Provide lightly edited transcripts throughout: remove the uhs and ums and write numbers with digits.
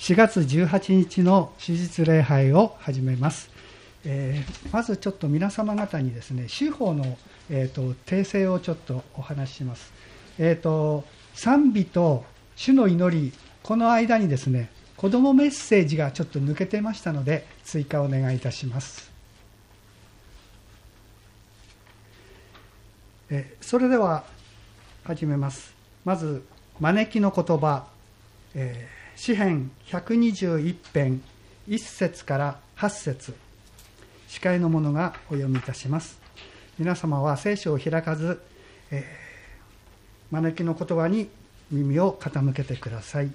4月18日の主日礼拝を始めます。まずちょっと皆様方にですね、修法の、訂正をちょっとお話しします。賛美と主の祈り、この間にですね、子どもメッセージがちょっと抜けてましたので、追加をお願いいたします。それでは始めます。まず招きの言葉、詩編121編1節から8節、司会の者がお読みいたします。皆様は聖書を開かず、招きの言葉に耳を傾けてください。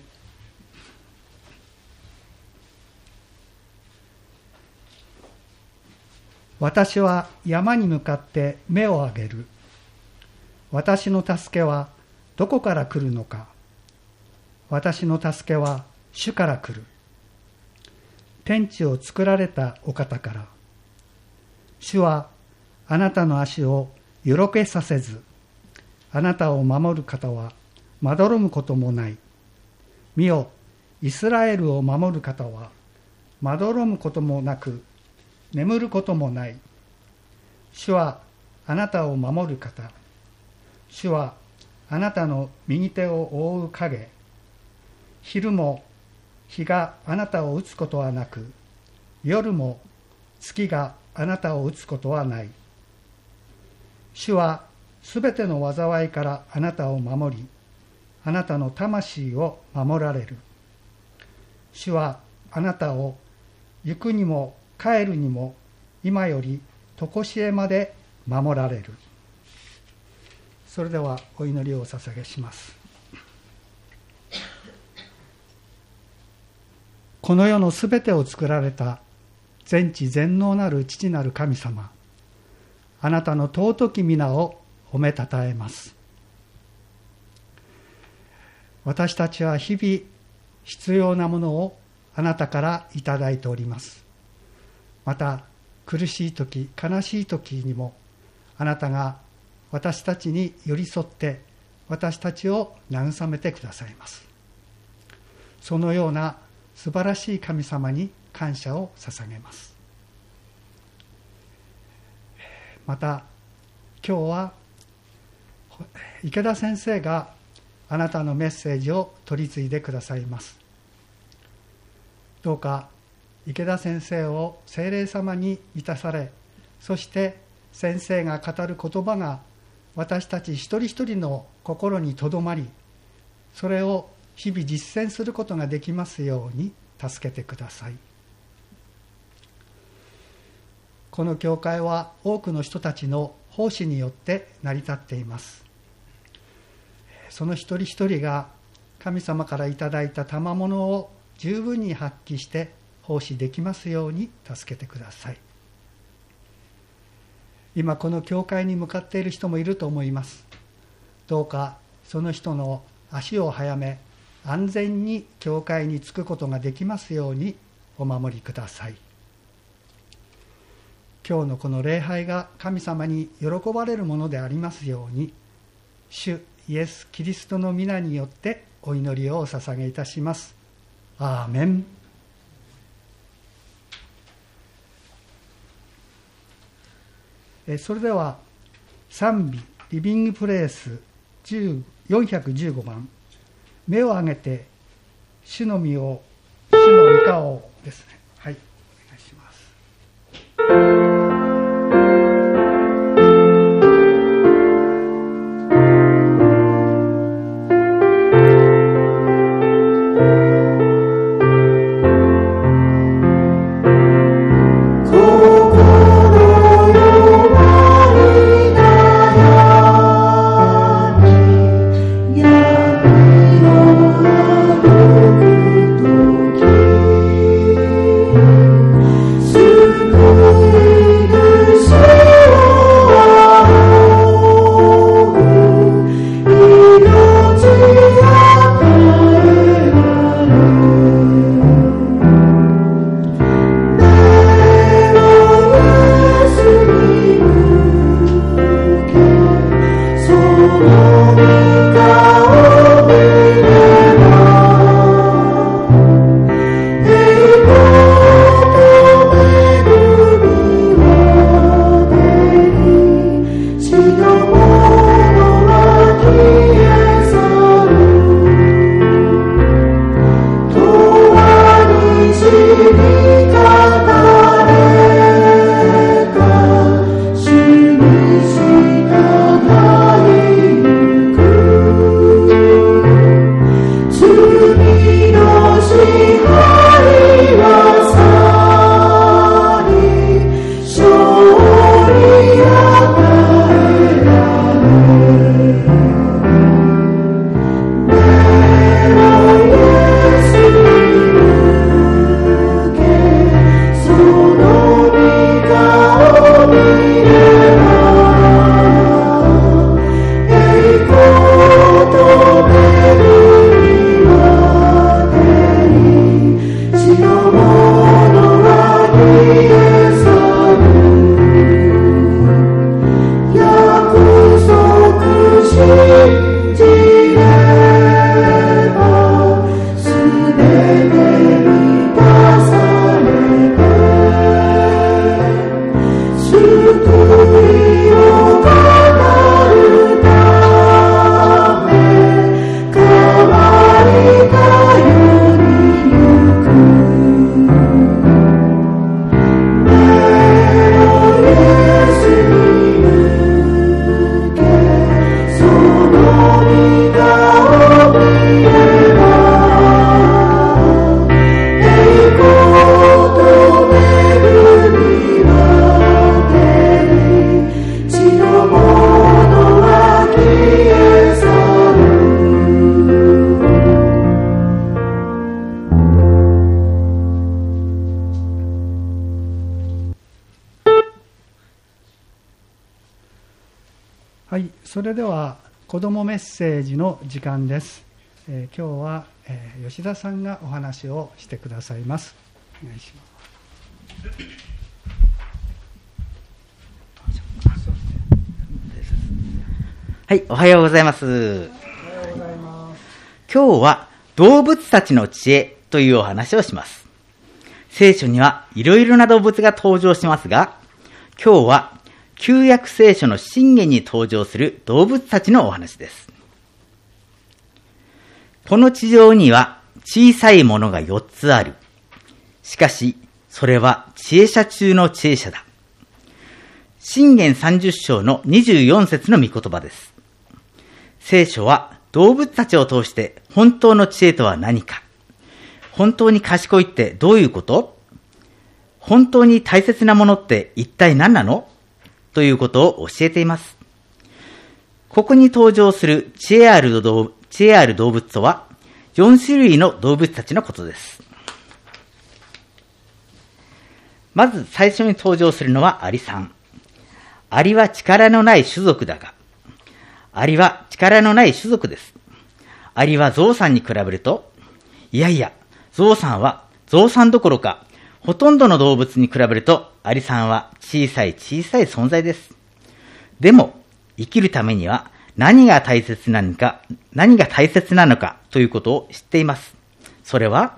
私は山に向かって目を上げる。私の助けはどこから来るのか。私の助けは主から来る。天地を作られたお方から。主はあなたの足をよろけさせず、あなたを守る方はまどろむこともない。見よ、イスラエルを守る方はまどろむこともなく、眠ることもない。主はあなたを守る方。主はあなたの右手を覆う影。昼も日があなたを打つことはなく、夜も月があなたを打つことはない。主はすべての災いからあなたを守り、あなたの魂を守られる。主はあなたを行くにも帰るにも今より常しえまで守られる。それではお祈りをお捧げします。この世のすべてを作られた全知全能なる父なる神様、あなたの尊き皆を褒めたたえます。私たちは日々必要なものをあなたからいただいております。また苦しい時、悲しい時にもあなたが私たちに寄り添って私たちを慰めてくださいます。そのような素晴らしい神様に感謝を捧げます。また今日は池田先生があなたのメッセージを取り次いでくださいます。どうか池田先生を聖霊様に満たされ、そして先生が語る言葉が私たち一人一人の心にとどまり、それを日々実践することができますように助けてください。この教会は多くの人たちの奉仕によって成り立っています。その一人一人が神様からいただいた賜物を十分に発揮して奉仕できますように助けてください。今この教会に向かっている人もいると思います。どうかその人の足を早め、安全に教会に着くことができますようにお守りください。今日のこの礼拝が神様に喜ばれるものでありますように、主イエス・キリストの皆によってお祈りをお捧げいたします。アーメン。それでは賛美リビングプレイス415番、目を上げて主の御顔をですね。はい、お願いします。 闇を歩く時はい、それでは子どもメッセージの時間です。今日は、吉田さんがお話をしてくださいます。お願いします。 はい、おはようございます。 おはようございます。 今日は動物たちの知恵というお話をします。聖書にはいろいろな動物が登場しますが、今日は旧約聖書の箴言に登場する動物たちのお話です。この地上には小さいものが4つある。しかし、それは知恵者中の知恵者だ。箴言30章の24節の御言葉です。聖書は動物たちを通して本当の知恵とは何か、本当に賢いってどういうこと、本当に大切なものって一体何なのということを教えています。ここに登場する知恵ある動物とは4種類の動物たちのことです。まず最初に登場するのはアリさん。アリは力のない種族だが、アリは力のない種族です。アリはゾウさんに比べると、いやいや、ゾウさんはゾウさんどころか、ほとんどの動物に比べるとアリさんは小さい存在です。でも生きるためには何が大切なのかということを知っています。それは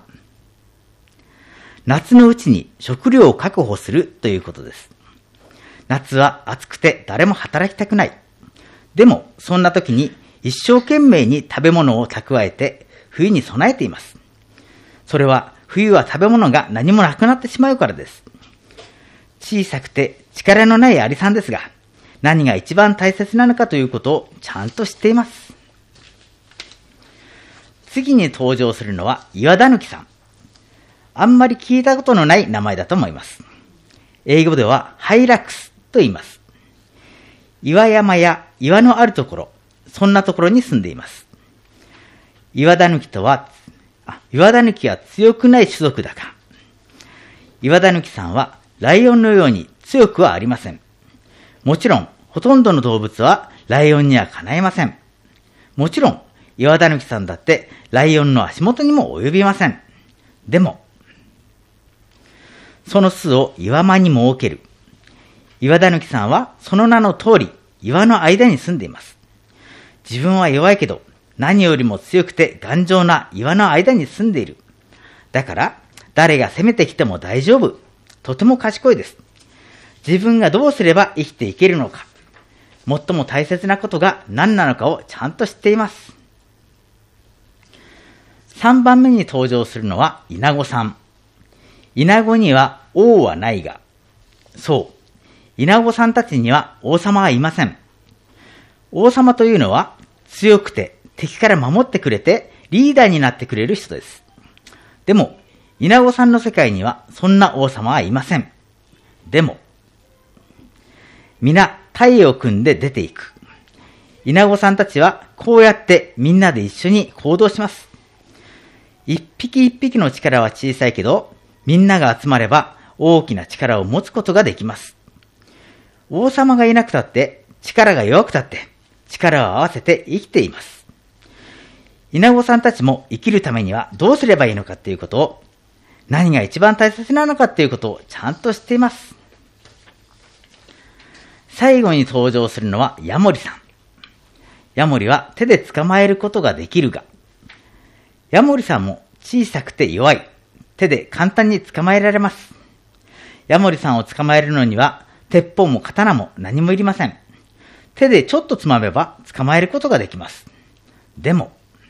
夏のうちに食料を確保するということです。夏は暑くて誰も働きたくない。でもそんな時に一生懸命に食べ物を蓄えて冬に備えています。それは冬は食べ物が何もなくなってしまうからです。小さくて力のないアリさんですが、何が一番大切なのかということをちゃんと知っています。次に登場するのは岩ダヌキさん。あんまり聞いたことのない名前だと思います。英語ではハイラックスと言います。岩山や岩のあるところ、そんなところに住んでいます。岩ダヌキは強くない種族だが、岩ダヌキさんはライオンのように強くはありません。もちろん、ほとんどの動物はライオンにはかないません。もちろん、岩ダヌキさんだってライオンの足元にも及びません。でも、その巣を岩間に設ける。岩ダヌキさんはその名の通り岩の間に住んでいます。自分は弱いけど何よりも強くて頑丈な岩の間に住んでいる。だから誰が攻めてきても大丈夫。とても賢いです。自分がどうすれば生きていけるのか、最も大切なことが何なのかをちゃんと知っています。3番目に登場するのはイナゴさん。イナゴには王はないが、そう、イナゴさんたちには王様はいません。王様というのは強くて敵から守ってくれてリーダーになってくれる人です。 でも、稲子さんの世界にはそんな王様はいません。でも、皆、隊を組んで出ていく。稲子さんたちはこうやってみんなで一緒に行動します。一匹一匹の力は小さいけど、みんなが集まれば大きな力を持つことができます。王様がいなくたって、力が弱くたって、力を合わせて生きています。稲子さんたちも生きるためにはどうすればいいのかっていうことを、何が一番大切なのかっていうことをちゃんと知っています。最後に登場するのはヤモリさん。ヤモリは手で捕まえることができるが、ヤモリさんも小さくて弱い。手で簡単に捕まえられます。ヤモリさんを捕まえるのには、鉄砲も刀も何もいりません。手でちょっとつまめば捕まえることができます。でも、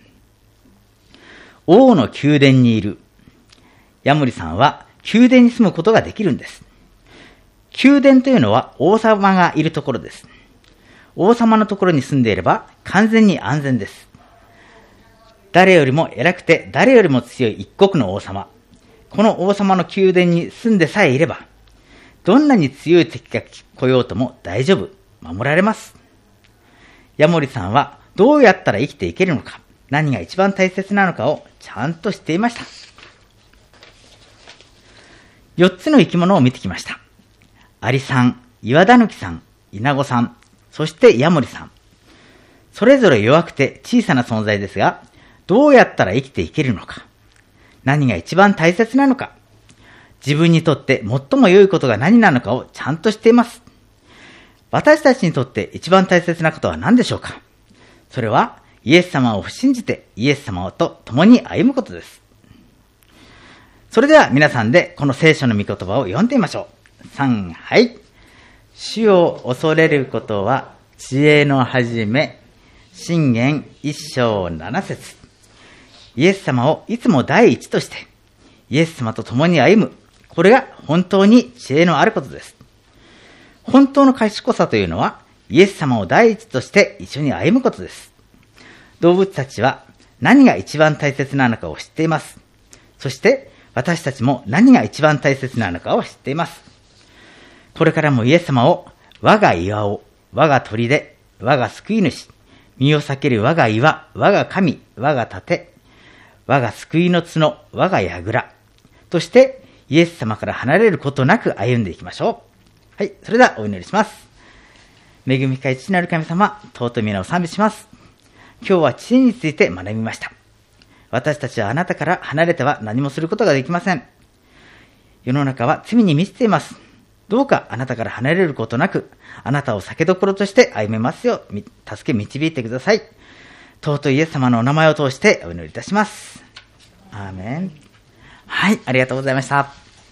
王の宮殿にいるヤモリさんは宮殿に住むことができるんです。宮殿というのは王様がいるところです。王様のところに住んでいれば完全に安全です。誰よりも偉くて誰よりも強い一国の王様。この王様の宮殿に住んでさえいれば、どんなに強い敵が来ようとも大丈夫、守られます。ヤモリさんはどうやったら生きていけるのか、何が一番大切なのかをちゃんと知っていました。4つの生き物を見てきました。アリさん、岩タヌキさん、イナゴさん、そしてヤモリさん。それぞれ弱くて小さな存在ですが、どうやったら生きていけるのか、何が一番大切なのか、自分にとって最も良いことが何なのかをちゃんと知っています。私たちにとって一番大切なことは何でしょうか。それはイエス様を信じてイエス様と共に歩むことです。それでは皆さんでこの聖書の御言葉を読んでみましょう。3、はい。主を恐れることは知恵の始め。箴言1章7節。イエス様をいつも第一として、イエス様と共に歩む。これが本当に知恵のあることです。本当の賢さというのは、イエス様を第一として一緒に歩むことです。動物たちは何が一番大切なのかを知っています。そして私たちも何が一番大切なのかを知っています。これからもイエス様を我が岩を、我が砦、我が救い主、身を避ける我が岩、我が神、我が盾、我が救いの角、我が櫓としてイエス様から離れることなく歩んでいきましょう。はい、それではお祈りします。恵み深い父なる神様、尊い皆を賛美します。今日は知恵について学びました。私たちはあなたから離れては何もすることができません。世の中は罪に満ちています。どうかあなたから離れることなく、あなたを酒どころとして歩めますよう、助け導いてください。尊いイエス様のお名前を通してお祈りいたします。アーメン。はい、ありがとうございました。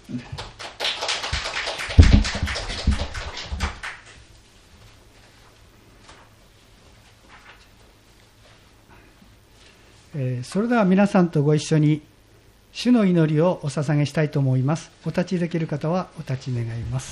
それでは皆さんとご一緒に主の祈りをお捧げしたいと思います。お立ちできる方はお立ち願います。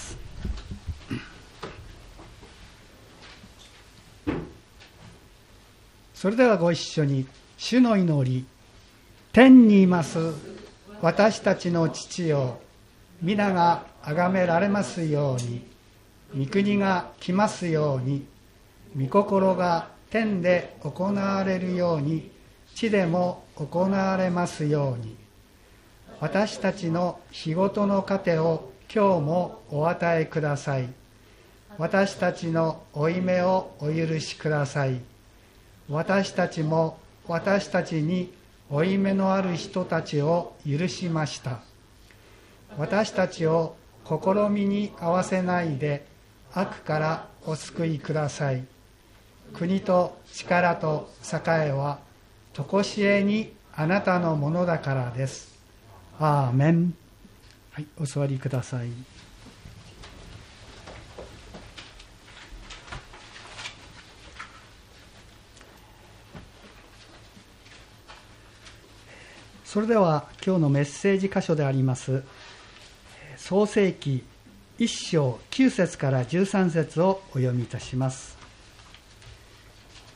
それではご一緒に主の祈り。天にいます私たちの父よ、皆が崇められますように、御国が来ますように、御心が天で行われるように地でも行われますように。私たちの日ごとの糧を今日もお与えください。私たちの負い目をお許しください。私たちも私たちに負い目のある人たちを許しました。私たちを試みに合わせないで悪からお救いください。国と力と栄はとこしえにあなたのものだからです。アーメン。はい、お座りください。それでは今日のメッセージ箇所であります創世記1章9節から13節をお読みいたします。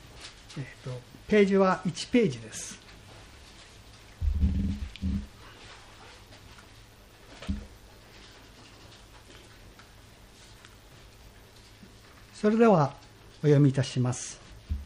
ページは1ページです。 それではお読みいたします。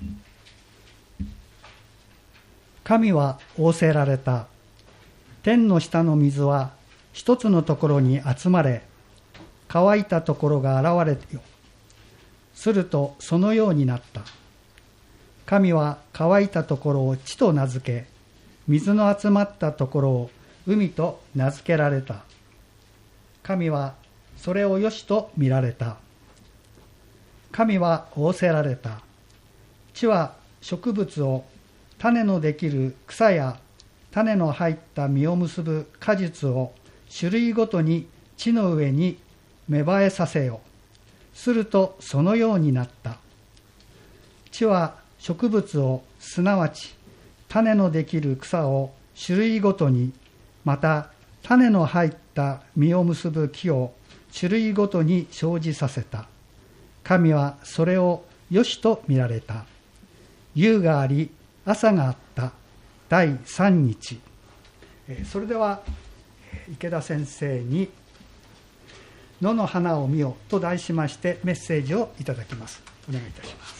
神は仰せられた。天の下の水は一つのところに集まれ、乾いたところが現れてよ。するとそのようになった。神は乾いたところを地と名付け、水の集まったところを海と名付けられた。神はそれをよしと見られた。神は仰せられた。地は植物を、種のできる草や種の入った実を結ぶ果実を種類ごとに地の上に芽生えさせよ。するとそのようになった。地は植物を、すなわち種のできる草を種類ごとに、また種の入った実を結ぶ木を種類ごとに生じさせた。神はそれをよしと見られた。夕があり、朝があった。第3日。それでは池田先生に野の花を見よと題しましてメッセージをいただきます。お願いいたします。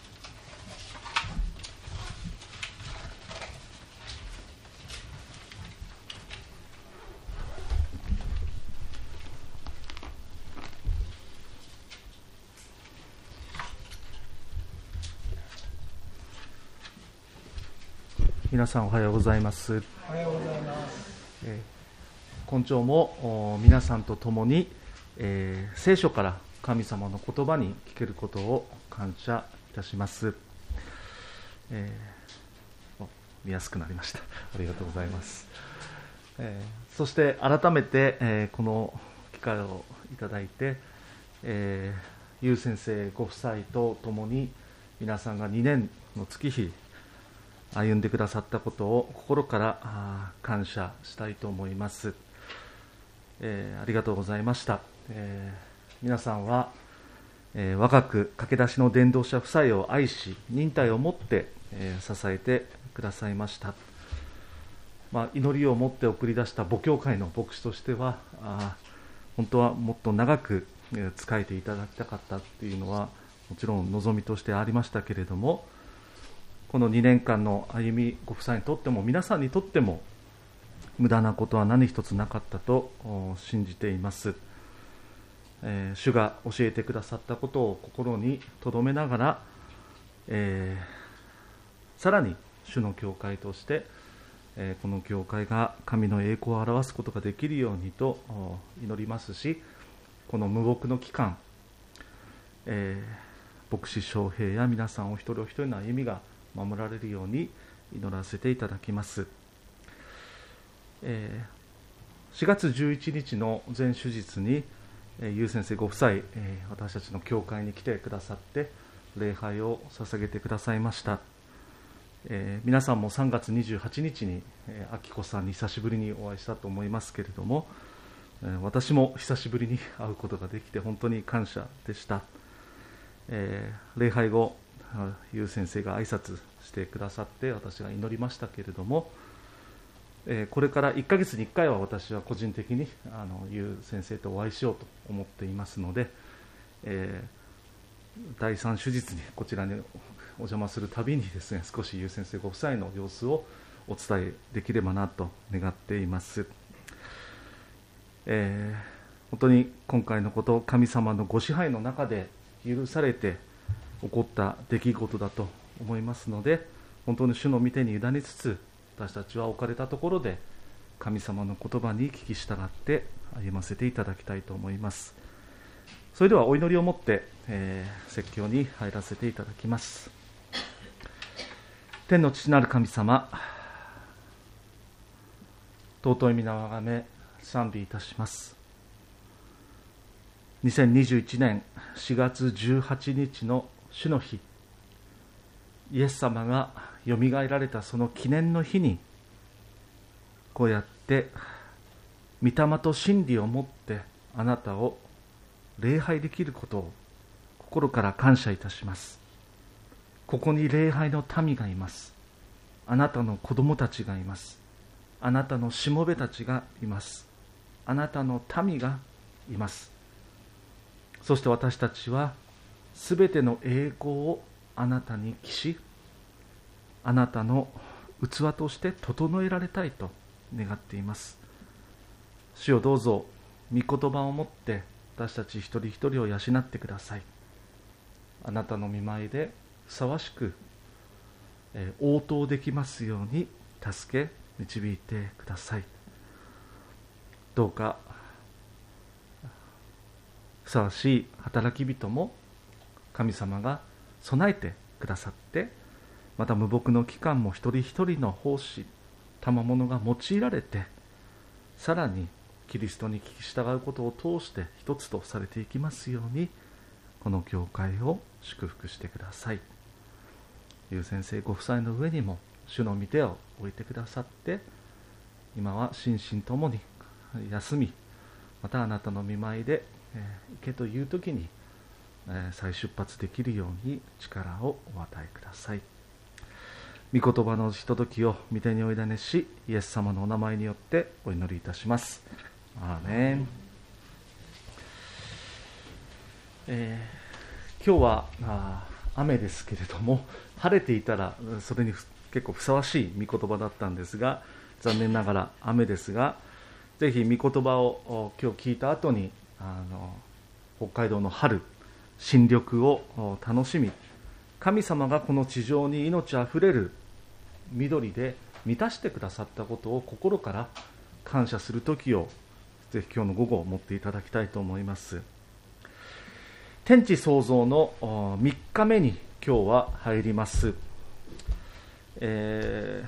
皆さんおはようございます。 おはようございます。 今朝も皆さんと共に、聖書から神様の言葉に聞けることを感謝いたします。見やすくなりました。ありがとうございます。そして改めて、この機会をいただいて、ゆう先生ご夫妻と共に皆さんが2年の月日歩んでくださったことを心から感謝したいと思います。ありがとうございました。皆さんは、若く駆け出しの伝道者夫妻を愛し、忍耐を持って、支えてくださいました。祈りを持って送り出した母教会の牧師としては、本当はもっと長く仕えていただきたかったというのはもちろん望みとしてありましたけれども、この2年間の歩み、ご夫妻にとっても皆さんにとっても無駄なことは何一つなかったと信じています。主が教えてくださったことを心に留めながら、さらに主の教会として、この教会が神の栄光を表すことができるようにと祈りますし、この無牧の期間、牧師翔平や皆さんお一人お一人の歩みが守られるように祈らせていただきます。4月11日の前主日に、ゆう先生ご夫妻、私たちの教会に来てくださって礼拝を捧げてくださいました。皆さんも3月28日にあきこさんに久しぶりにお会いしたと思いますけれども、私も久しぶりに会うことができて本当に感謝でした。礼拝後、ゆう先生が挨拶してくださって私が祈りましたけれども、これから1ヶ月に1回は私は個人的にゆう先生とお会いしようと思っていますので、第3手術にこちらにお邪魔するたびにですね、少しゆう先生ご夫妻の様子をお伝えできればなと願っています。本当に今回のこと、神様のご支配の中で許されて起こった出来事だと思いますので、本当に主の御手に委ねつつ、私たちは置かれたところで神様の言葉に聞き従って歩ませていただきたいと思います。それではお祈りをもって、説教に入らせていただきます。天の父なる神様、尊い皆をあがめ賛美いたします。2021年4月18日の主の日、イエス様がよみがえられたその記念の日に、こうやって御霊と真理をもってあなたを礼拝できることを心から感謝いたします。ここに礼拝の民がいます。あなたの子供たちがいます。あなたのしもべたちがいます。あなたの民がいます。そして私たちはすべての栄光をあなたに帰し、あなたの器として整えられたいと願っています。主よ、どうぞ御言葉をもって私たち一人一人を養ってください。あなたの御前でふさわしく応答できますように助け導いてください。どうかふさわしい働き人も神様が備えてくださって、また無牧の期間も一人一人の奉仕賜物が用いられて、さらにキリストに聞き従うことを通して一つとされていきますように、この教会を祝福してください。ゆう先生ご夫妻の上にも主の御手を置いてくださって、今は心身ともに休み、またあなたの御前で行けという時に再出発できるように力をお与えください。御言葉のひとときを御手にお委ねし、イエス様のお名前によってお祈りいたします。アーメン。今日は雨ですけれども、晴れていたらそれに結構ふさわしい御言葉だったんですが、残念ながら雨ですが、ぜひ御言葉を今日聞いた後に北海道の春、新緑を楽しみ、神様がこの地上に命あふれる緑で満たしてくださったことを心から感謝する時をぜひ今日の午後持っていただきたいと思います。天地創造の3日目に今日は入ります。1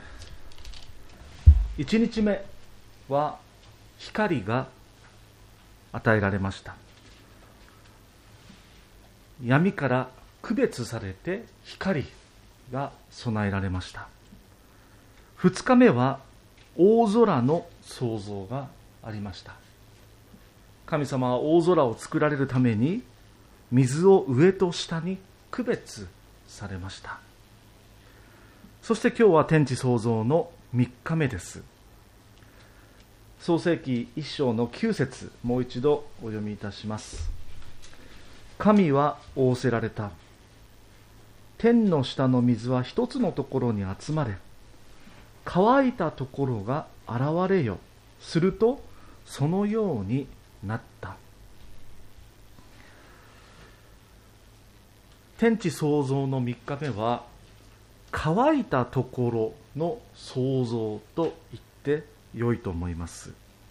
日目は光が与えられました。闇から区別されて光が備えられました。2日目は大空の創造がありました。神様は大空を作られるために水を上と下に区別されました。そして今日は天地創造の3日目です。創世記1章の9節、もう一度お読みいたします。神は仰せられた。天の下の水は一つのところに集まれ、乾いたところが現れよ。するとそのようになった。天地創造の3日目は乾いたところの創造と言って良いと思います。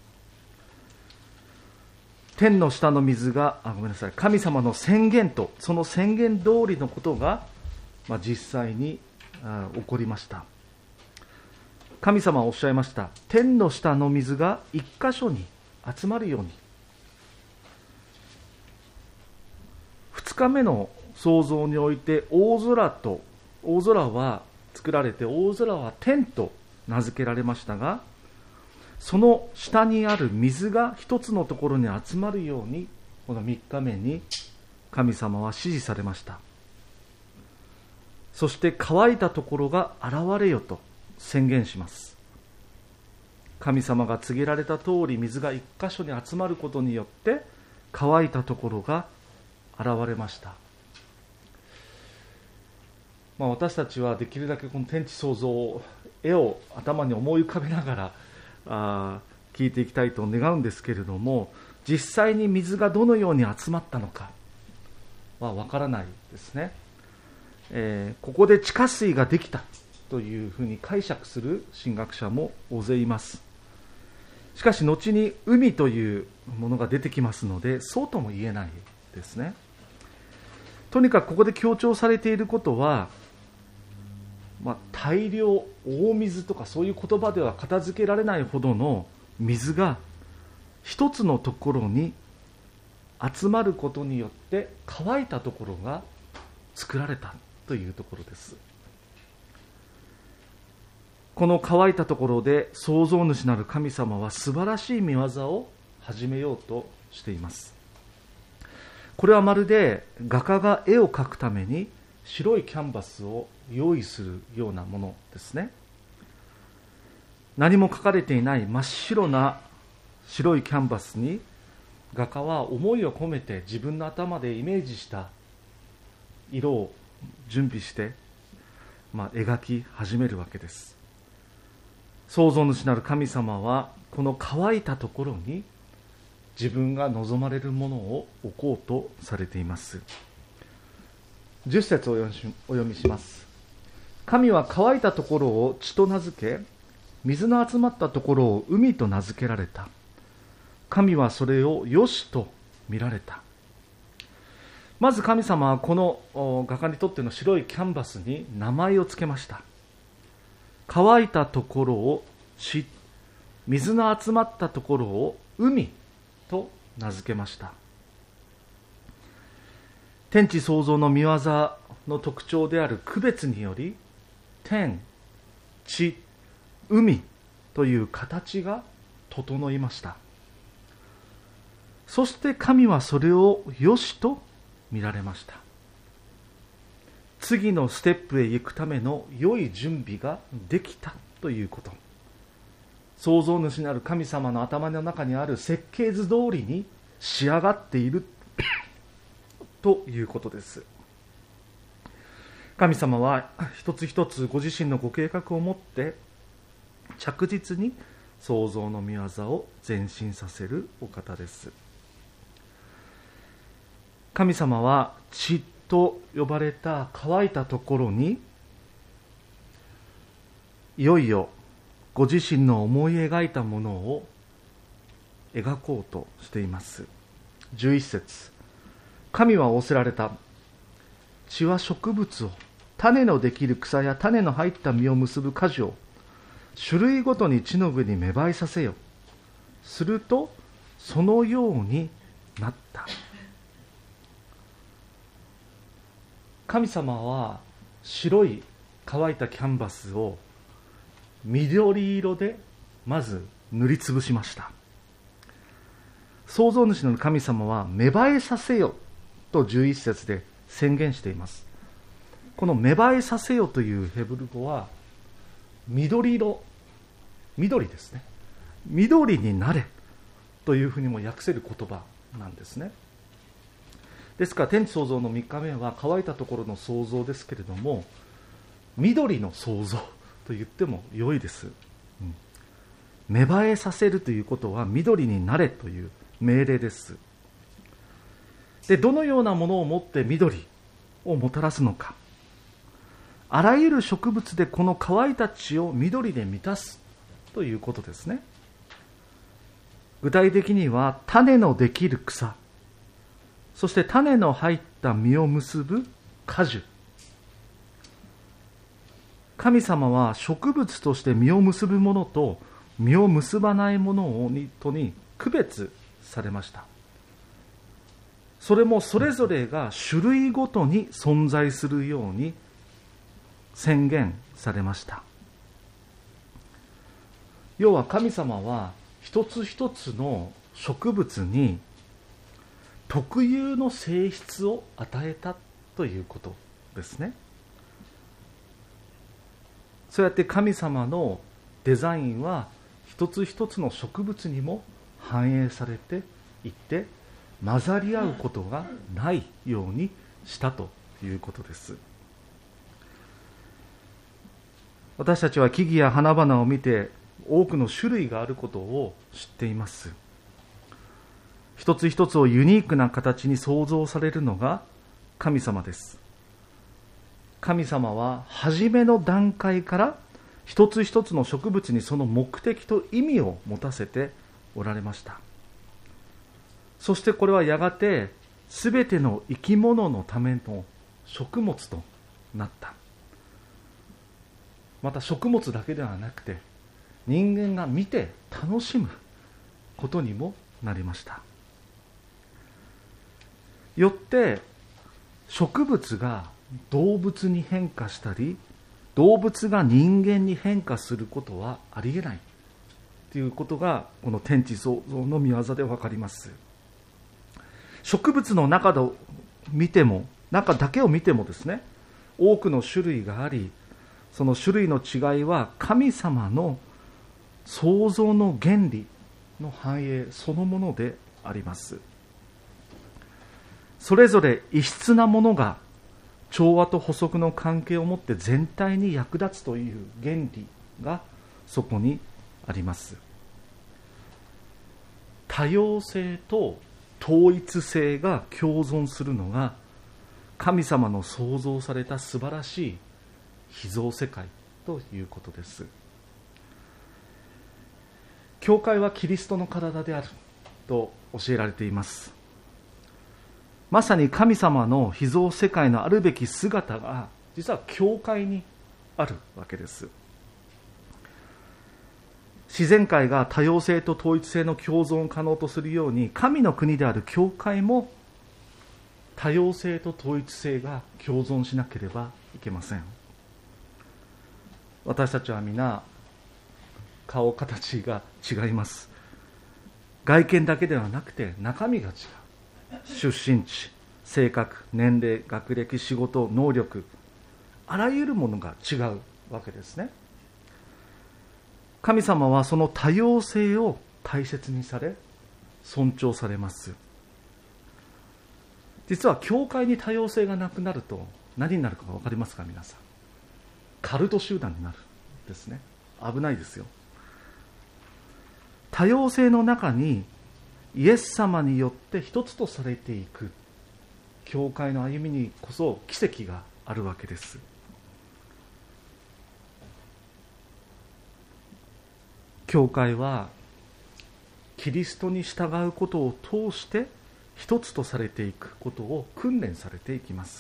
天の下の水が神様の宣言とその宣言通りのことが、実際に起こりました。神様はおっしゃいました。天の下の水が一箇所に集まるように。2日目の創造において大空は作られて、大空は天と名付けられましたが、その下にある水が一つのところに集まるように、この3日目に神様は指示されました。そして乾いたところが現れよと宣言します。神様が告げられた通り、水が一箇所に集まることによって乾いたところが現れました。私たちはできるだけこの天地創造、絵を頭に思い浮かべながら聞いていきたいと願うんですけれども、実際に水がどのように集まったのかはわからないですね。ここで地下水ができたというふうに解釈する神学者も大勢います。しかし後に海というものが出てきますので、そうとも言えないですね。とにかくここで強調されていることは、大量、大水とかそういう言葉では片付けられないほどの水が一つのところに集まることによって乾いたところが作られたというところです。この乾いたところで創造主なる神様は素晴らしい見業を始めようとしています。これはまるで画家が絵を描くために白いキャンバスを用意するようなものですね。何も描かれていない真っ白な白いキャンバスに画家は思いを込めて自分の頭でイメージした色を準備して、描き始めるわけです。創造主なる神様はこの乾いたところに自分が望まれるものを置こうとされています。10節をお読みします。神は乾いたところを地と名付け、水の集まったところを海と名付けられた。神はそれをよしと見られた。まず神様はこの画家にとっての白いキャンバスに名前をつけました。乾いたところを地、水の集まったところを海と名付けました。天地創造の御業の特徴である区別により、天、地、海という形が整いました。そして神はそれをよしと見られました。次のステップへ行くための良い準備ができたということ。創造主なる神様の頭の中にある設計図通りに仕上がっているということです。神様は一つ一つご自身のご計画を持って着実に創造の御業を前進させるお方です。神様は地と呼ばれた乾いたところにいよいよご自身の思い描いたものを描こうとしています。11節、神は仰せられた。地は植物を、種のできる草や種の入った実を結ぶ果樹を種類ごとに地の上に芽生えさせよ。するとそのようになった。神様は白い乾いたキャンバスを緑色でまず塗りつぶしました。創造主の神様は芽生えさせよと11節で宣言しています。この芽生えさせよというヘブル語は緑色、緑ですね。緑になれというふうにも訳せる言葉なんですね。ですから天地創造の3日目は乾いたところの創造ですけれども、緑の創造と言っても良いです。芽生えさせるということは緑になれという命令です。で、どのようなものをもって緑をもたらすのか。あらゆる植物でこの乾いた地を緑で満たすということですね。具体的には種のできる草、そして種の入った実を結ぶ果樹。神様は植物として実を結ぶものと実を結ばないものに区別されました。それもそれぞれが種類ごとに存在するように宣言されました。要は神様は一つ一つの植物に特有の性質を与えたということですね。そうやって神様のデザインは一つ一つの植物にも反映されていって混ざり合うことがないようにしたということです。私たちは木々や花々を見て多くの種類があることを知っています。一つ一つをユニークな形に創造されるのが神様です。神様は初めの段階から一つ一つの植物にその目的と意味を持たせておられました。そしてこれはやがてすべての生き物のための食物となった。また食物だけではなくて人間が見て楽しむことにもなりました。よって植物が動物に変化したり動物が人間に変化することはありえないということがこの天地創造の御業で分かります。植物の中だけを見てもですね、多くの種類があり、その種類の違いは神様の創造の原理の反映そのものであります。それぞれ異質なものが調和と補足の関係を持って全体に役立つという原理がそこにあります。多様性と統一性が共存するのが神様の創造された素晴らしい被造世界ということです。教会はキリストの体であると教えられています。まさに神様の被造世界のあるべき姿が実は教会にあるわけです。自然界が多様性と統一性の共存を可能とするように、神の国である教会も多様性と統一性が共存しなければいけません。私たちは皆顔形が違います。外見だけではなくて中身が違う。出身地、性格、年齢、学歴、仕事、能力、あらゆるものが違うわけですね。神様はその多様性を大切にされ、尊重されます。実は教会に多様性がなくなると何になるか分かりますか？皆さん、カルト集団になるんですね。危ないですよ。多様性の中にイエス様によって一つとされていく教会の歩みにこそ奇跡があるわけです。教会はキリストに従うことを通して一つとされていくことを訓練されていきます。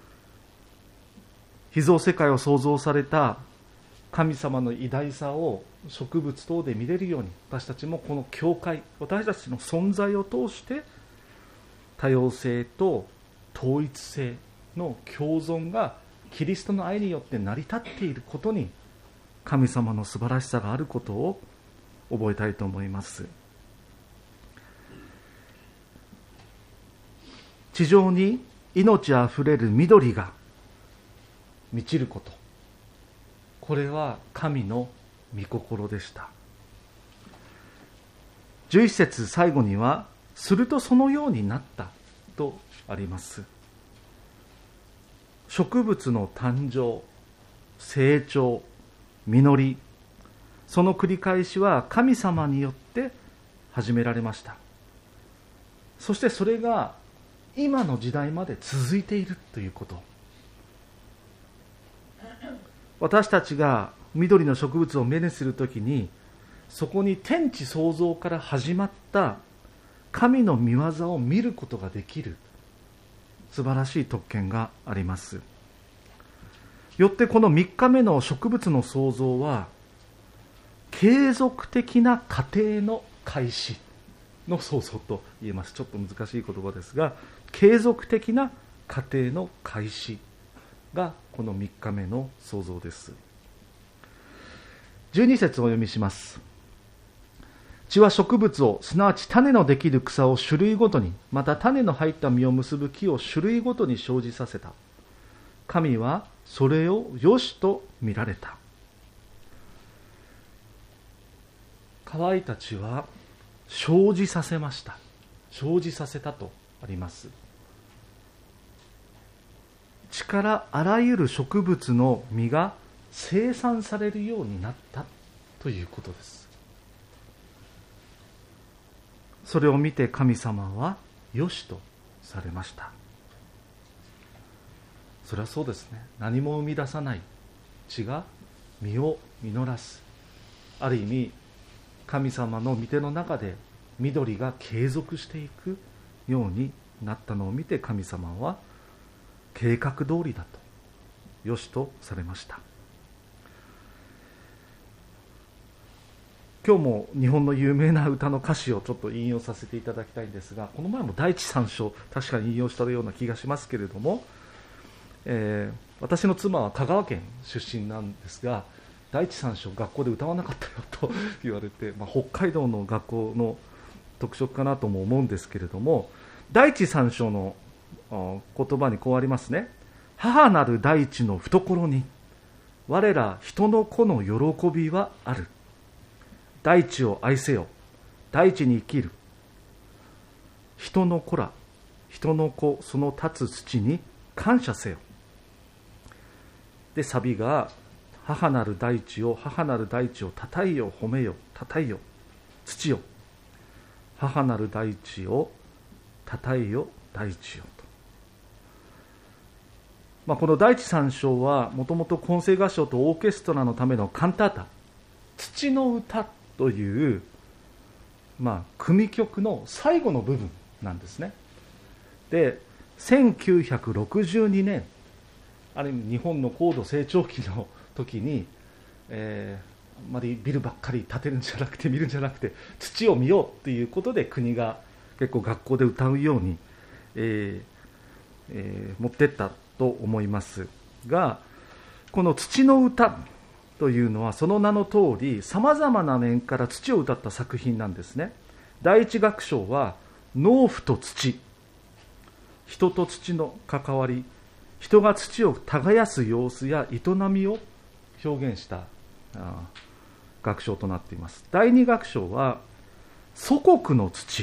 被造世界を創造された神様の偉大さを植物等で見れるように、私たちもこの教会、私たちの存在を通して多様性と統一性の共存がキリストの愛によって成り立っていることに神様の素晴らしさがあることを覚えたいと思います。地上に命あふれる緑が満ちること、これは神の御心でした。11節最後には、するとそのようになったとあります。植物の誕生、成長、実り、その繰り返しは神様によって始められました。そしてそれが今の時代まで続いているということ。私たちが緑の植物を目にするときに、そこに天地創造から始まった神の御業を見ることができる素晴らしい特権があります。よってこの3日目の植物の創造は継続的な過程の開始の創造と言えます。ちょっと難しい言葉ですが、継続的な過程の開始がこの3日目の創造です。12節をお読みします。地は植物を、すなわち種のできる草を種類ごとに、また種の入った実を結ぶ木を種類ごとに生じさせた。神はそれをよしと見られた。乾いた地は生じさせました。生じさせたとあります。地からあらゆる植物の実が生産されるようになったということです。それを見て神様はよしとされました。それはそうですね。何も生み出さない地が実を実らす。ある意味神様の御手の中で緑が継続していくようになったのを見て、神様は計画通りだとよしとされました。今日も日本の有名な歌の歌詞をちょっと引用させていただきたいんですが、この前も第一三章確かに引用したような気がしますけれども、私の妻は香川県出身なんですが、第一三章学校で歌わなかったよと言われて、北海道の学校の特色かなとも思うんですけれども、第一三章の言葉にこうありますね。母なる大地の懐に我ら人の子の喜びはある。大地を愛せよ。大地に生きる。人の子ら、人の子、その立つ土に感謝せよ。 でサビが母なる大地をたたえよ、褒めよ、たたえよ、土よ、母なる大地をたたえよ、大地よと。この第一三章はもともと混声合唱とオーケストラのためのカンタータ、土の歌という、組曲の最後の部分なんですね。で、1962年、ある意味日本の高度成長期の時に、あんまりビルばっかり建てるんじゃなくて見るんじゃなくて土を見ようっていうことで国が結構学校で歌うように、持ってったと思いますが、この土の歌というのはその名の通りさまざまな面から土を歌った作品なんですね。第一楽章は農夫と土、人と土の関わり、人が土を耕す様子や営みを表現した楽章となっています。第二楽章は祖国の土、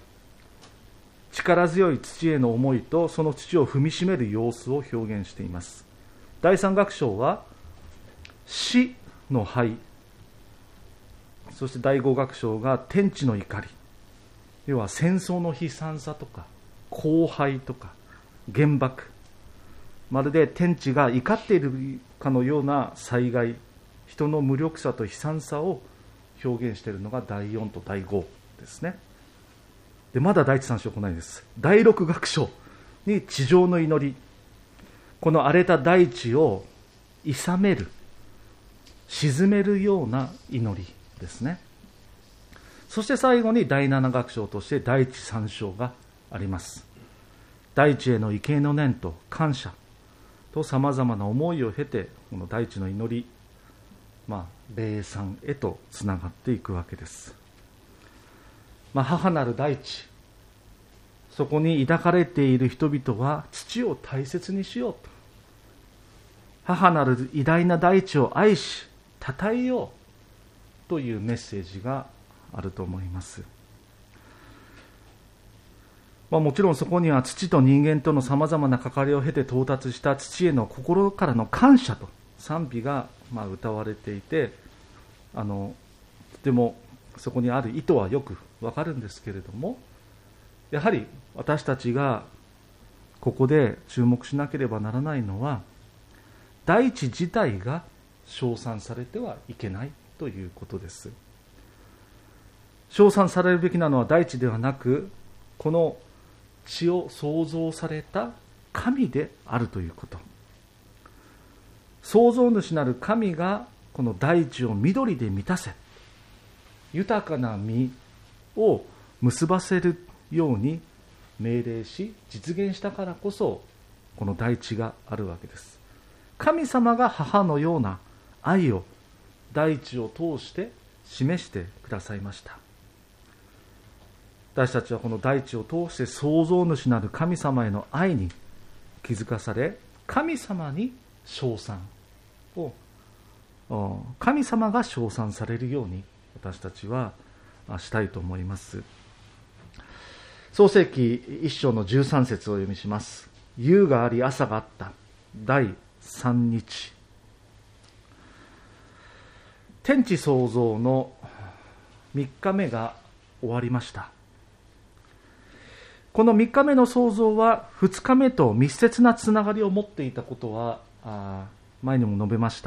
力強い土への思いとその土を踏みしめる様子を表現しています。第三楽章は死の灰、そして第五楽章が天地の怒り、要は戦争の悲惨さとか荒廃とか原爆、まるで天地が怒っているかのような災害、人の無力さと悲惨さを表現しているのが第4と第5ですね。でまだ第一三章来ないです。第6楽章に地上の祈り、この荒れた大地を諌める、沈めるような祈りですね。そして最後に第7楽章として第一三章があります。大地への畏敬の念と感謝とさまざまな思いを経て、この大地の祈り、霊産へとつながっていくわけです。母なる大地、そこに抱かれている人々は土を大切にしようと、母なる偉大な大地を愛し称えようというメッセージがあると思います。もちろんそこには土と人間とのさまざまな関わりを経て到達した土への心からの感謝と賛美が歌われていて、とてもそこにある意図はよくわかるんですけれども、やはり私たちがここで注目しなければならないのは、大地自体が称賛されてはいけないということです。称賛されるべきなのは大地ではなく、この地を創造された神であるということ。創造主なる神がこの大地を緑で満たせ、豊かな実を結ばせるように命令し実現したからこそ、この大地があるわけです。神様が母のような愛を大地を通して示してくださいました。私たちはこの大地を通して創造主なる神様への愛に気づかされ、神様に称賛を、神様が称賛されるように私たちはしたいと思います。創世記1章の13節を読みします。夕があり朝があった。第3日。天地創造の3日目が終わりました。この3日目の創造は2日目と密接なつながりを持っていたことは前にも述べました。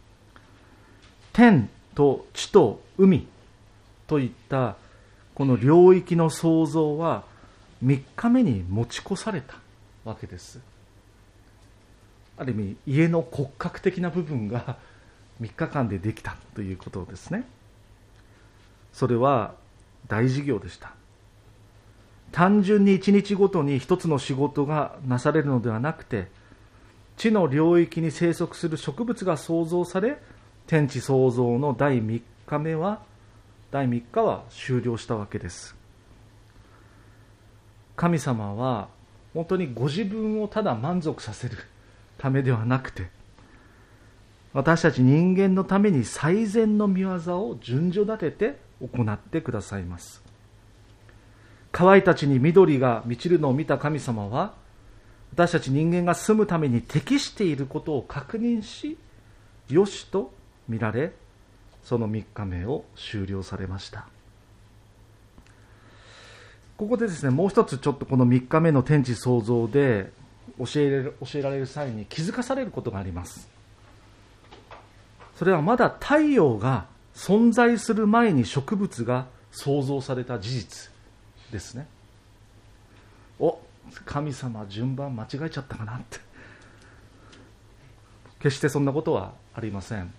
天と地と海といったこの領域の創造は3日目に持ち越されたわけです。ある意味家の骨格的な部分が3日間でできたということですね。それは大事業でした。単純に1日ごとに一つの仕事がなされるのではなくて、地の領域に生息する植物が創造され、天地創造の第3日は終了したわけです。神様は本当にご自分をただ満足させるためではなくて、私たち人間のために最善の御業を順序立てて行ってくださいます。乾いた地に緑が満ちるのを見た神様は、 私たち人間が住むために適していることを確認し、よしと見られ、その3日目を終了されました。ここでですね、もう一つちょっとこの3日目の天地創造で教えられる際に気づかされることがあります。それはまだ太陽が存在する前に植物が創造された事実ですね。神様順番間違えちゃったかなって。決してそんなことはありません。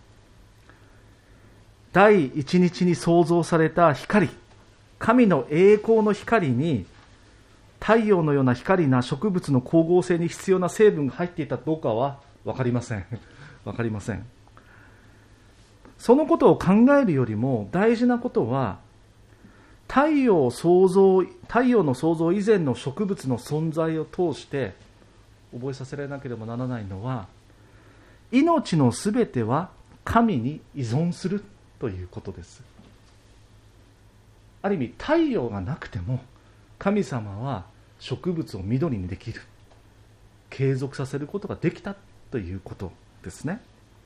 第一日に創造された光、神の栄光の光に太陽のような光な植物の光合成に必要な成分が入っていたかどうかは分かりません。分かりません。そのことを考えるよりも大事なことは、太陽の創造以前の植物の存在を通して覚えさせられなければならないのは、命のすべては神に依存するということです。ある意味、太陽がなくても神様は植物を緑にできる、継続させることができたということですね。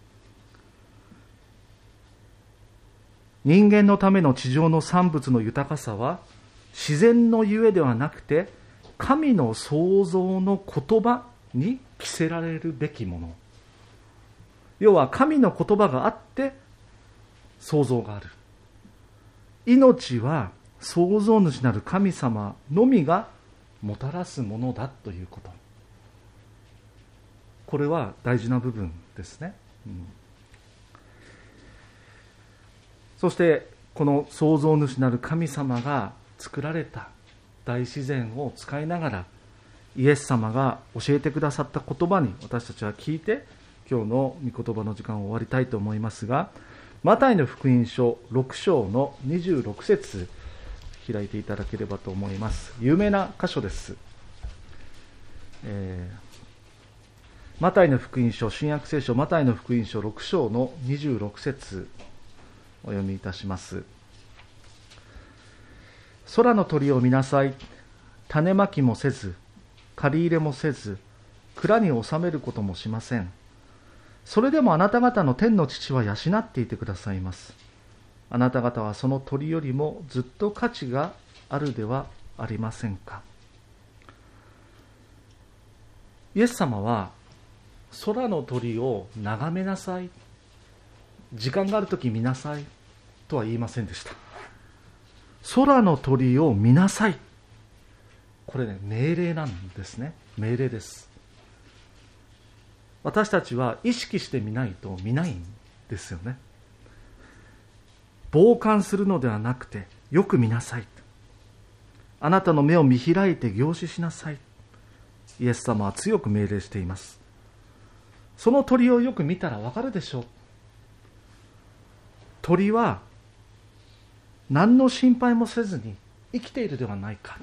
人間のための地上の産物の豊かさは自然のゆえではなくて、神の創造の言葉に着せられるべきもの。要は神の言葉があって創造がある。命は創造主なる神様のみがもたらすものだということ。これは大事な部分ですね。そしてこの創造主なる神様が作られた大自然を使いながら、イエス様が教えてくださった言葉に私たちは聞いて、今日の御言葉の時間を終わりたいと思いますが、マタイの福音書6章の26節開いていただければと思います。有名な箇所です。マタイの福音書、新約聖書マタイの福音書6章の26節お読みいたします。空の鳥を見なさい。種まきもせず、刈り入れもせず、蔵に収めることもしません。それでもあなた方の天の父は養っていてくださいます。あなた方はその鳥よりもずっと価値があるではありませんか。イエス様は空の鳥を眺めなさい、時間があるとき見なさいとは言いませんでした。空の鳥を見なさい。これね、命令なんですね。命令です。私たちは意識して見ないと見ないんですよね。傍観するのではなくて、よく見なさい。あなたの目を見開いて凝視しなさい。イエス様は強く命令しています。その鳥をよく見たらわかるでしょう。鳥は何の心配もせずに生きているではないか。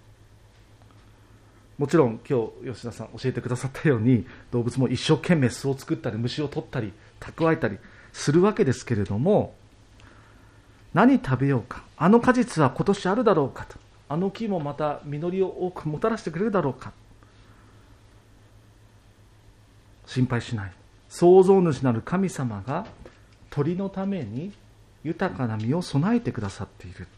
もちろん今日吉田さん教えてくださったように、動物も一生懸命巣を作ったり虫を取ったり蓄えたりするわけですけれども、何食べようか、あの果実は今年あるだろうかと、あの木もまた実りを多くもたらしてくれるだろうか、心配しない。創造主なる神様が鳥のために豊かな実を備えてくださっている。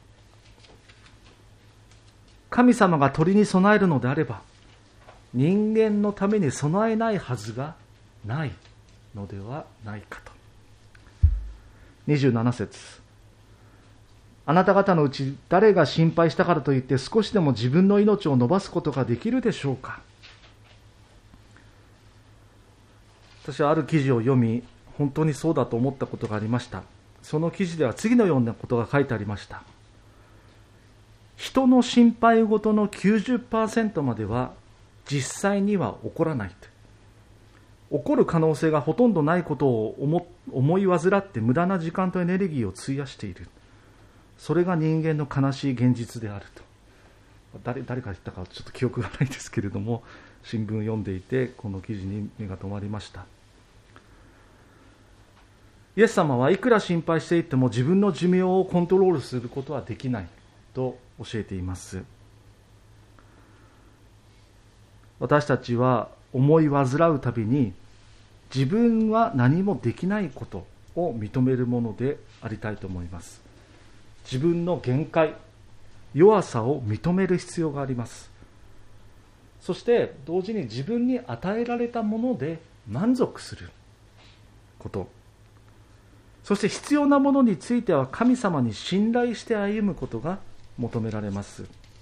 神様が鳥に備えるのであれば、人間のために備えないはずがないのではないかと。27節、あなた方のうち誰が心配したからといって少しでも自分の命を延ばすことができるでしょうか。私はある記事を読み、本当にそうだと思ったことがありました。その記事では次のようなことが書いてありました。人の心配事の 90% までは実際には起こらない。起こる可能性がほとんどないことを思い患って無駄な時間とエネルギーを費やしている。それが人間の悲しい現実であると。誰が言ったかちょっと記憶がないですけれども、新聞を読んでいてこの記事に目が留まりました。イエス様はいくら心配していても自分の寿命をコントロールすることはできないと教えています。 私たちは思い煩うたびに自分は何もできないことを認めるものでありたいと思います。自分の限界、弱さを認める必要があります。そして同時に自分に与えられたもので満足すること、そして必要なものについては神様に信頼して歩むことが求められます。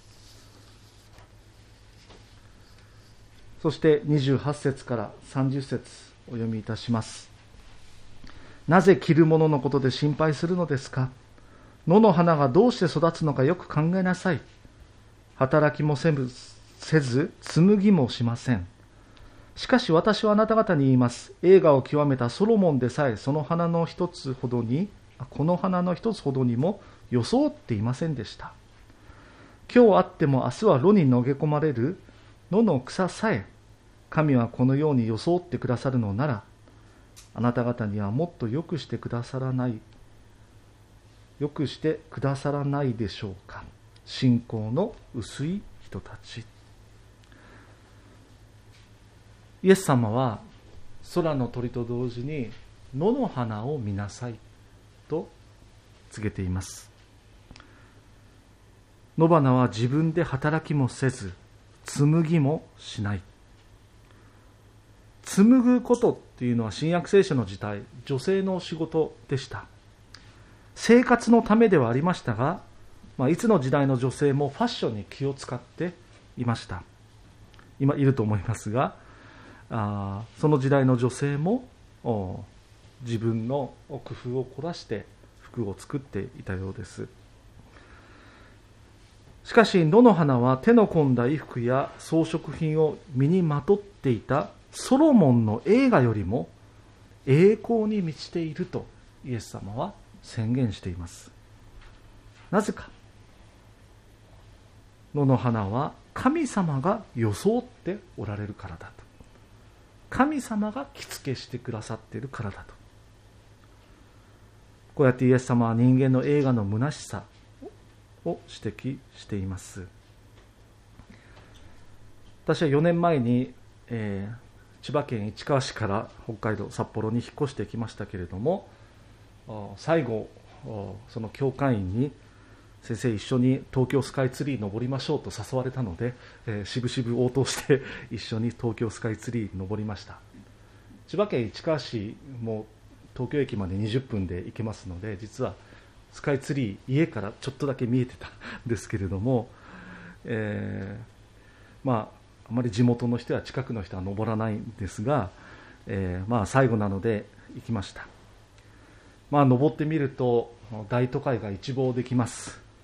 そして28節から30節お読みいたします。なぜ着るもののことで心配するのですか。野の花がどうして育つのかよく考えなさい。働きもせず紡ぎもしません。しかし私はあなた方に言います。栄華を極めたソロモンでさえこの花の一つほどにも装っていませんでした。今日あっても明日は炉に投げ込まれる野の草さえ神はこのように装ってくださるのなら、あなた方にはもっとよくしてくださらないでしょうか。信仰の薄い人たち。イエス様は空の鳥と同時に野の花を見なさいと告げています。野花は自分で働きもせず紡ぎもしない。紡ぐことっていうのは新約聖書の時代、女性の仕事でした。生活のためではありましたが、いつの時代の女性もファッションに気を使っていました。今いると思いますが、その時代の女性も自分の工夫を凝らして服を作っていたようです。しかし野の花は手の込んだ衣服や装飾品を身にまとっていたソロモンの栄華よりも栄光に満ちているとイエス様は宣言しています。なぜか。野の花は神様が装っておられるからだと。神様が着付けしてくださっているからだと。こうやってイエス様は人間の栄華の虚しさを指摘しています。私は4年前に、千葉県市川市から北海道札幌に引っ越してきましたけれども、最後その教会員に先生一緒に東京スカイツリー登りましょうと誘われたので、しぶしぶ応答して一緒に東京スカイツリー登りました。千葉県市川市も東京駅まで20分で行けますので、実はスカイツリー家からちょっとだけ見えてたんですけれども、あまり地元の人や近くの人は登らないんですが、最後なので行きました。登ってみると大都会が一望できます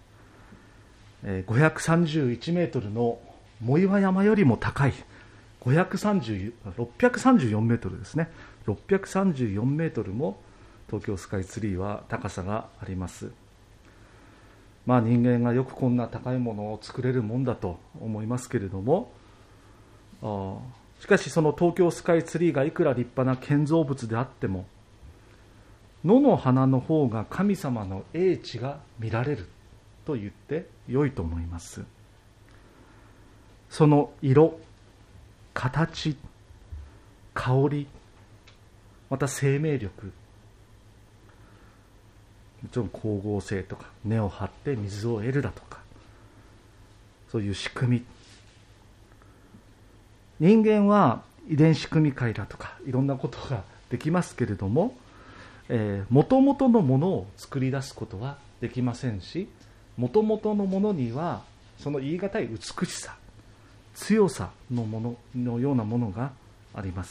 。531メートルの藻岩山よりも高い634メートルですね。634メートルも東京スカイツリーは高さがあります。人間がよくこんな高いものを作れるもんだと思いますけれども、しかしその東京スカイツリーがいくら立派な建造物であっても、野の花の方が神様の英知が見られると言って良いと思います。その色、形、香り、また生命力、もちろん光合成とか根を張って水を得るだとか、そういう仕組み、人間は遺伝子組み換えだとかいろんなことができますけれども、もともとのものを作り出すことはできませんし、もともとのものにはその言い難い美しさ、強さのもののようなものがあります。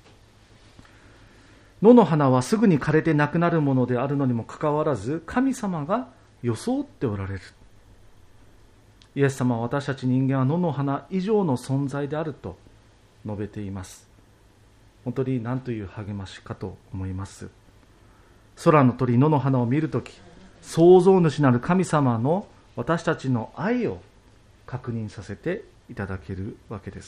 野の花はすぐに枯れてなくなるものであるのにもかかわらず、神様が装っておられる。イエス様は私たち人間は野の花以上の存在であると述べています。本当に何という励ましかと思います。空の鳥、野の花を見るとき、創造主なる神様の私たちの愛を確認させていただけるわけです。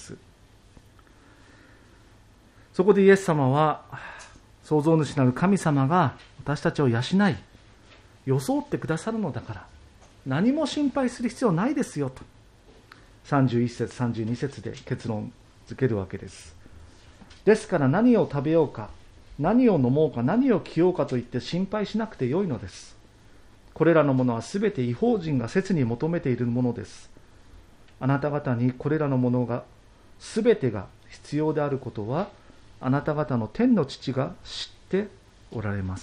そこでイエス様は、創造主なる神様が私たちを養い、装ってくださるのだから、何も心配する必要ないですよと、31節、32節で結論続けるわけです。ですから何を食べようか、何を飲もうか、何を着ようかといって心配しなくてよいのです。これらのものはすべて異邦人が切に求めているものです。あなた方にこれらのものがすべてが必要であることは、あなた方の天の父が知っておられます。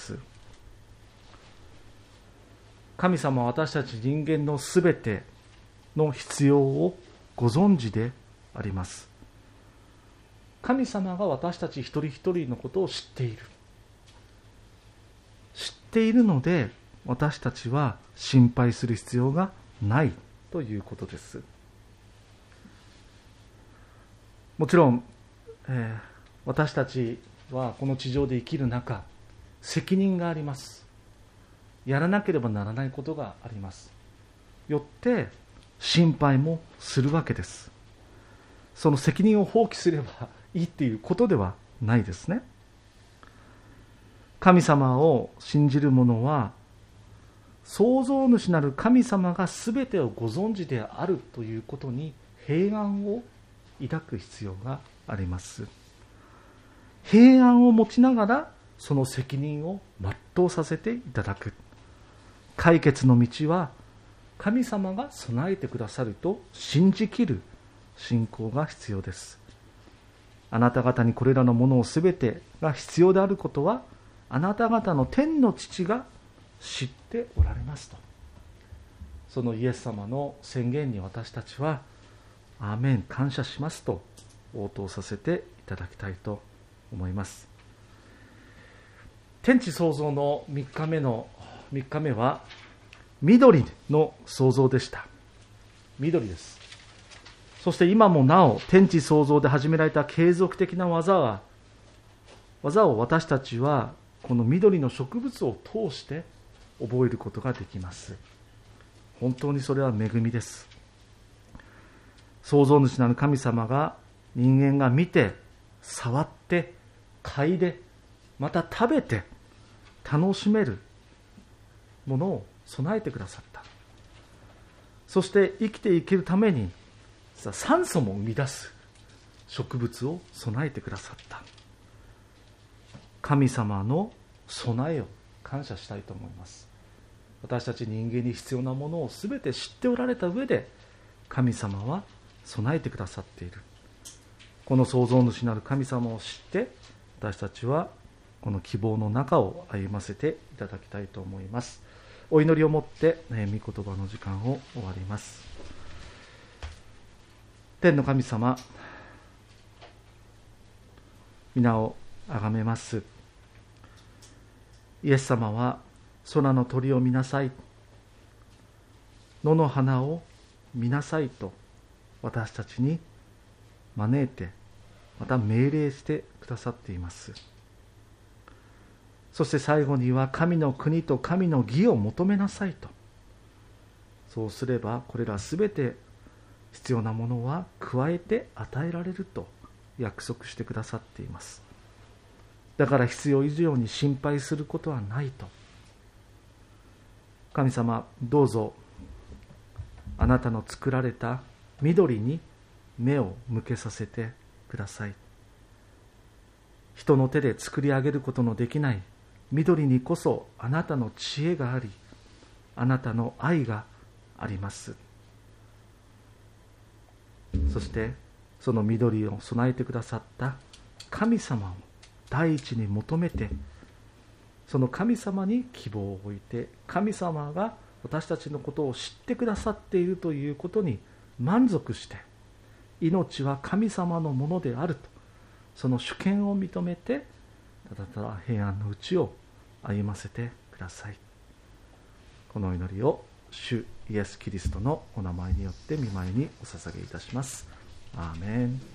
神様は私たち人間のすべての必要をご存知であります。神様が私たち一人一人のことを知っている。知っているので、私たちは心配する必要がないということです。もちろん、私たちはこの地上で生きる中、責任があります。やらなければならないことがあります。よって心配もするわけです。その責任を放棄すればいいっていうことではないですね。神様を信じる者は、創造主なる神様が全てをご存知であるということに平安を抱く必要があります。平安を持ちながらその責任を全うさせていただく。解決の道は神様が備えてくださると信じきる信仰が必要です。あなた方にこれらのものをすべてが必要であることは、あなた方の天の父が知っておられますと。そのイエス様の宣言に私たちはアーメン、感謝しますと応答させていただきたいと思います。天地創造の3日目は緑の創造でした。緑です。そして今もなお天地創造で始められた継続的な技を私たちはこの緑の植物を通して覚えることができます。本当にそれは恵みです。創造主なる神様が人間が見て、触って、嗅いで、また食べて楽しめるものを備えてくださった。そして生きていけるために酸素も生み出す植物を備えてくださった。神様の備えを感謝したいと思います。私たち人間に必要なものをすべて知っておられた上で、神様は備えてくださっている。この創造主なる神様を知って、私たちはこの希望の中を歩ませていただきたいと思います。お祈りをもって、御言葉の時間を終わります。天の神様、皆をあがめます。イエス様は空の鳥を見なさい、野の花を見なさいと私たちに招いて、また命令してくださっています。そして最後には神の国と神の義を求めなさいと。そうすればこれらすべて必要なものは加えて与えられると約束してくださっています。だから必要以上に心配することはないと。神様、どうぞあなたの作られた緑に目を向けさせてください。人の手で作り上げることのできない緑にこそあなたの知恵があり、あなたの愛があります。そしてその緑を備えてくださった神様を第一に求めて、その神様に希望を置いて、神様が私たちのことを知ってくださっているということに満足して、命は神様のものであると、その主権を認めて、ただただ平安のうちを歩ませてください。この祈りを主イエス・キリストのお名前によって御前にお捧げいたします。アーメン。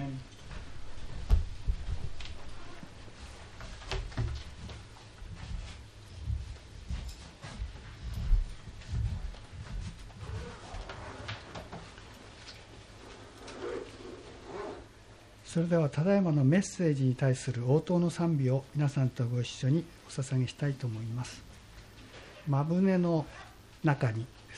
それではただいまのメッセージに対する応答の賛美を皆さんとご一緒にお捧げしたいと思います。まぶねの中にです。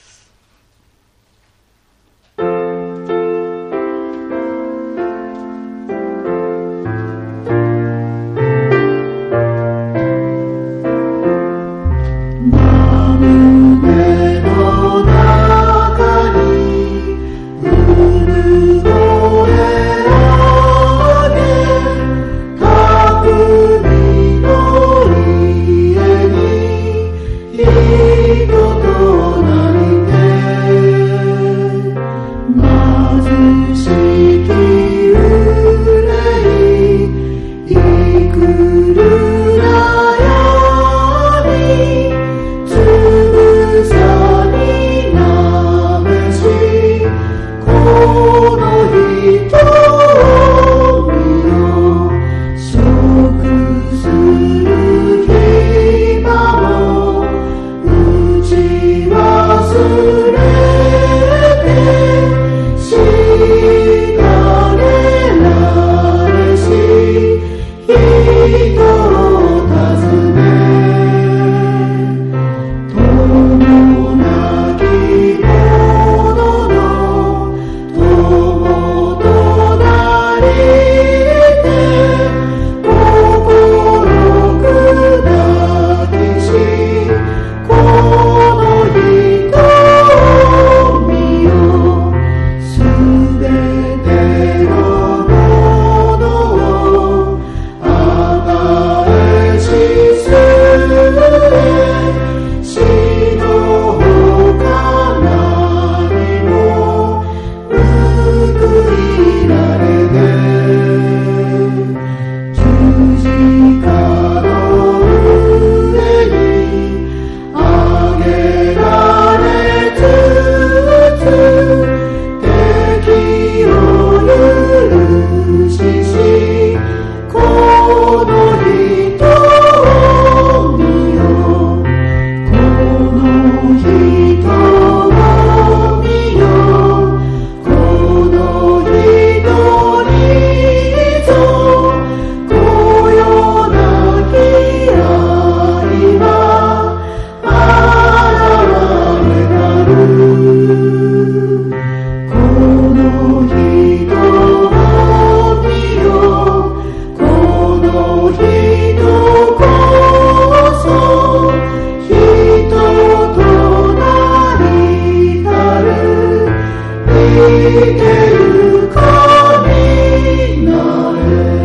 ける神なれ。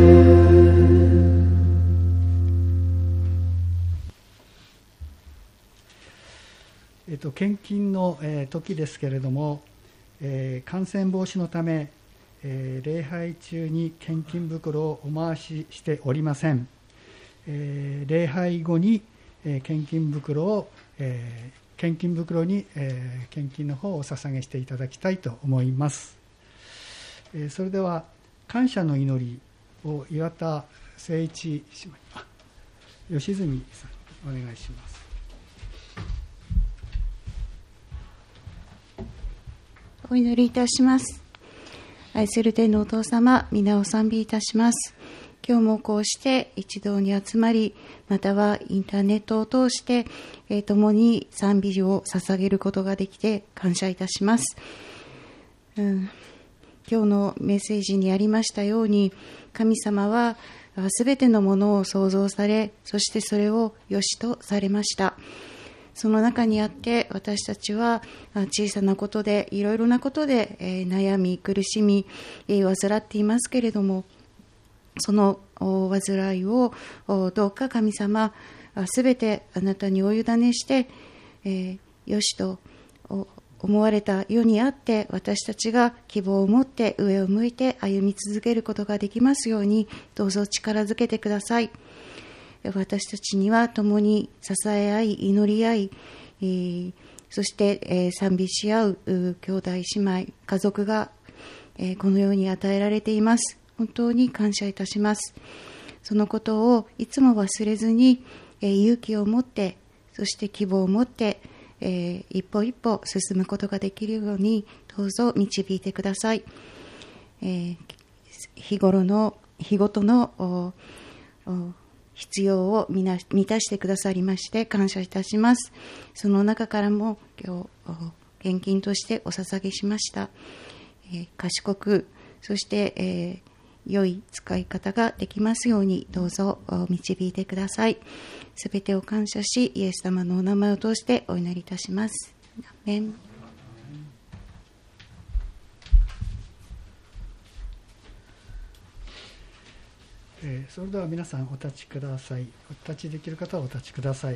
献金の、時ですけれども、感染防止のため、礼拝中に献金袋をお回ししておりません。礼拝後に、献金袋に、献金の方をお捧げしていただきたいと思います。それでは感謝の祈りを岩田誠一姉妹、吉住さんお願いします。 お祈りいたします。愛する天のお父様、皆を賛美いたします。今日もこうして一堂に集まり、またはインターネットを通して、共に賛美を捧げることができて感謝いたします。今日のメッセージにありましたように、神様はすべてのものを創造され、そしてそれを良しとされました。その中にあって私たちは小さなことでいろいろなことで悩み苦しみ患っていますけれども、その患いをどうか神様すべてあなたにお委ねしてよしと思われた世にあって、私たちが希望を持って上を向いて歩み続けることができますように、どうぞ力づけてください。私たちには共に支え合い祈り合い、そして賛美し合う兄弟姉妹家族がこのように与えられています。本当に感謝いたします。そのことをいつも忘れずに勇気を持って、そして希望を持って一歩一歩進むことができるようにどうぞ導いてください。日ごとの必要を満たしてくださりまして感謝いたします。その中からも今日献金としてお捧げしました。賢く、そして、良い使い方ができますようにどうぞ導いてください。すべてを感謝し、イエス様のお名前を通してお祈りいたします。アーメン。 それでは皆さんお立ちください。お立ちできる方はお立ちください。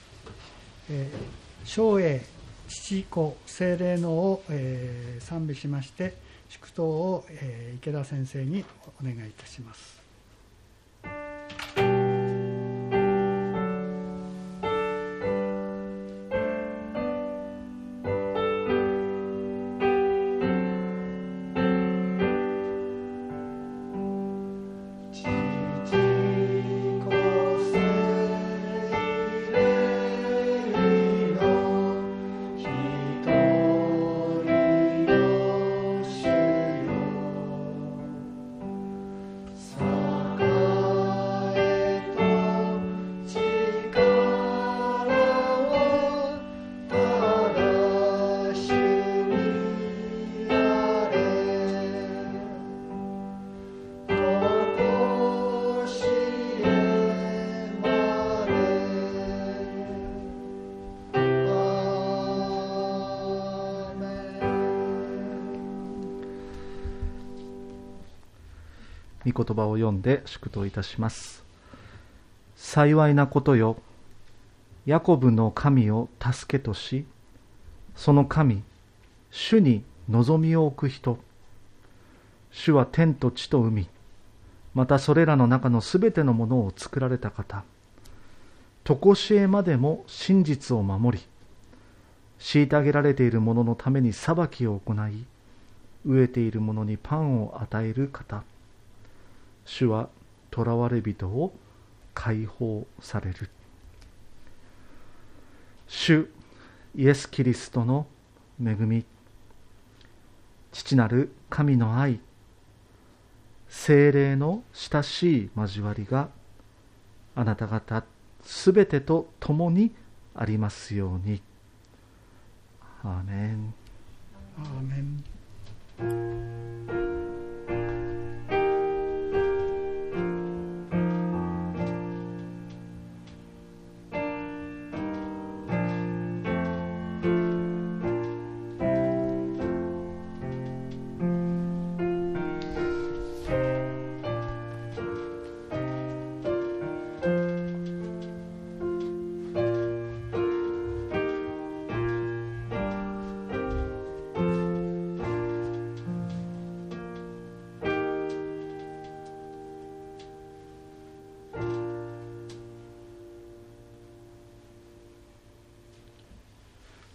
聖栄父子聖霊のを、賛美しまして祝祷を、池田先生にお願いいたします。 御言葉を読んで祝祷いたします。幸いなことよ、ヤコブの神を助けとし、その神、主に望みを置く人。主は天と地と海、またそれらの中のすべてのものを作られた方。とこしえまでも真実を守り、虐げられている者のために裁きを行い、飢えている者にパンを与える方。主は囚われ人を解放される。主イエス・キリストの恵み、父なる神の愛、聖霊の親しい交わりがあなた方すべてと共にありますように。アーメン。 アーメン。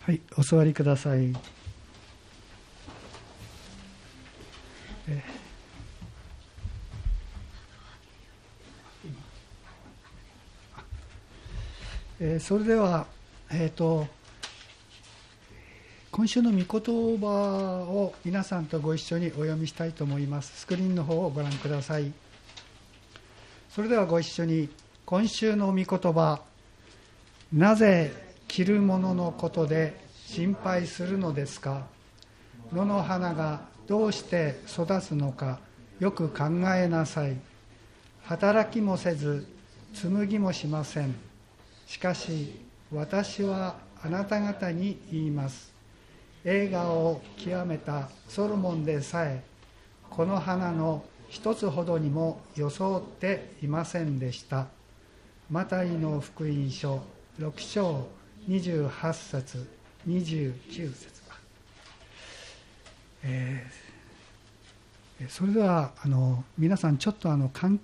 はい、お座りください。それでは、今週の御言葉を皆さんとご一緒にお読みしたいと思います。スクリーンの方をご覧ください。それではご一緒に、今週の御言葉、なぜ着るもののことで心配するのですか。野の花がどうして育つのかよく考えなさい。働きもせず紡ぎもしません。しかし私はあなた方に言います。栄華を極めたソロモンでさえこの花の一つほどにも装っていませんでした。マタイの福音書6章28節29節。それでは皆さんちょっと簡